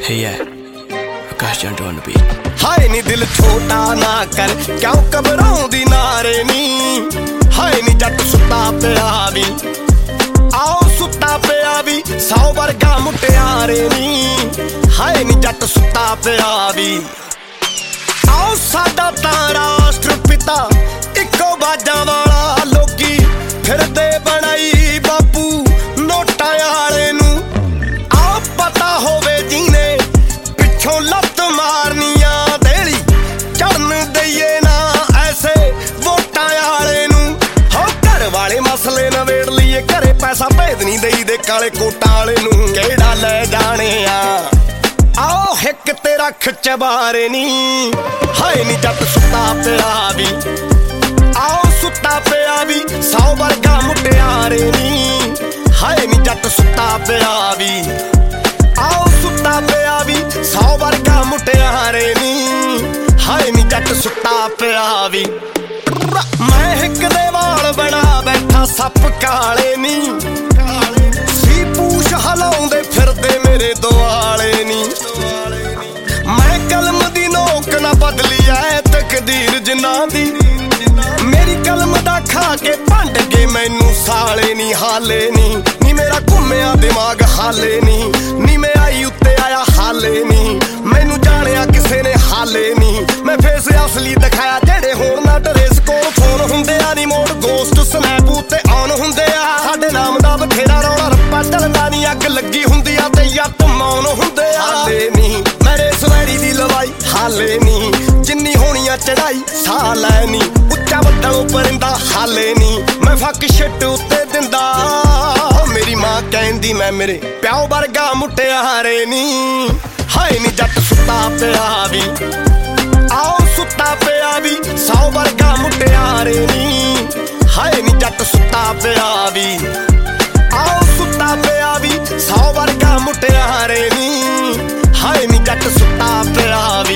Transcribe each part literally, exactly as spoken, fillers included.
Hey yeah, Akash Janto on the beat. हाय नी दिल छोटा ना कर क्यों घबराउंदी नारे नी हाय नी जट सुता पिया वी आओ सुता पिया वी सौ वर्गा मुटियारे नी हाय नी जट सुता पिया वी आओ साडा तां राष्ट्र पिता इको बाजा वाला लोकी फिरदे बनाई बापू नोटा वाले नू आओ पता होवे जीने पिछों लत मारनिया देली चढ़न दईए ना ऐसे वोटां वाले नू हो घर वाले मसले नवेड़ लीए घरे पैसा भेज नहीं दई दे काले कोटां वाले नू केड़ा ले जाने आ आओ हिक तेरा खचबारे नी हाय नी जट सुता पिया वी आओ सुता पिया वी सौ वर्गा मुटियारे नी हाय नी जट सुता पिया वी आओ सुता पिया वी सौ वर्गा मुटियारे नी हाय नी जट सुता पिया वी मैं हिक दे वाल बना बैठा सप काले नी सी पूछ हलाउंदे फिरदे मेरे दुआले नी मैं कलम दी नोक ना बदली ऐ तकदीर जिन्ना दी मेरी कलम दा खा के भंड के मैनू साले नी हाले नी नी मेरा घुम्या दिमाग हाले नी नी मैं आई उत्ते आया हाले नी मैनू जानिया किसे ने हाले नी मैं फेस असली दिखाया जेड़े होण ना ड्रेस कोल फोन हुंदे आ नी मोड़ गोस्ट स्नैप उत्ते ऑन हुंदे आ साडे नाम दा बथेरा रौला रप्पा चलदा नी अग लगी हुंदी आ ते यत मौन हुंदे आ हाले नी मेरे सवैरी दी लवाई हाले नी जिन्नी होनिया चढ़ाई सा लैनी उच्चा बदलों परिंदा हाले नी मैं फक शिट उत्ते दिंदा मेरी मां कहंदी मैं मेरे प्याओ वर्गा मुटियारे नी हाय नी जट सुता पिया वी आओ सुता पिया वी सौ वर्गा मुटियारे नी हाय नी जट सुता पिया वी आओ सुता पिया वी सौ वर्गा मुटियारे नी हाय नी जट सुता पिया वी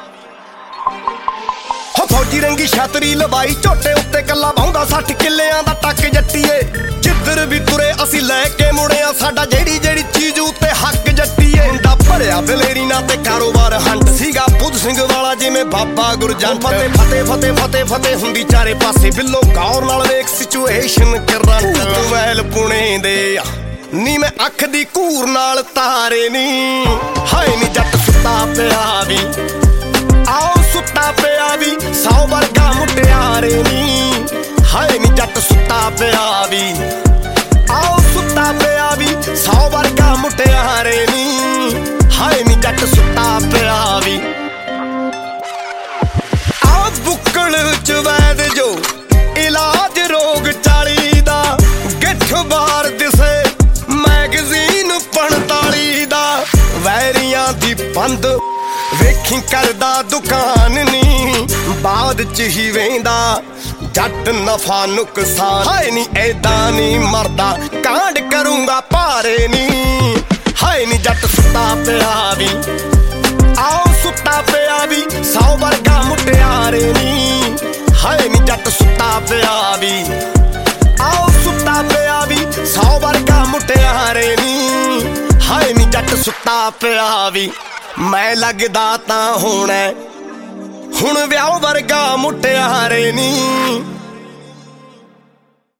हो फौजी रंगी छतरी लवाई झोटे उत्ते कला बाहुंदा सठ किल्लियां दा टक जट्टीए जिधर भी तुरे असी लैके मुड़िया साडा जेड़ी जेड़ी चीज उत्ते हक जट्टीए मुंडा भरिया दलेरी ना ते कारोबार हंट सीगा बुध सिंह वाला जिवें बाबा गुरजंट फते फते फते फते फते हुंदी चारे पासे बिल्लो गौर नाल वेख सिचुएशन करंट तू वैल पुणे दे नी मैं अख दी घूर नाल तारे नी हाय नी जट सुता पिया वी आओ सुता पिया वी सौ वर्गा मुटियारे नी हाय नी जट सुता पिया वी आओ सुता पिया वी सौ वर्गा मुटियारे नी हाय नी जट सुता पिया वी आ बुक्कल च वैद जो इलाज रोग चाली दा गिठ बार दिसे मैगजीन पंताली दा वैरियां दी बंद वेखी करदा दुकान नी बाद च ही वेंदा जट नफा नुकसान हाय नी ऐदा नी मरदा कांड करूंगा पारे नी हाय नी जट सुता पिया वी आओ सुता पिया वी सौ वर्गा मुटियारे नी हाय नी जट सुता पिया वी आओ सुता पिया वी सौ वर्गा मुटियारे नी हाय नी जट सुता पिया वी मैं लगदा तां होना हुण व्याह वर्गा मुटियारे नी।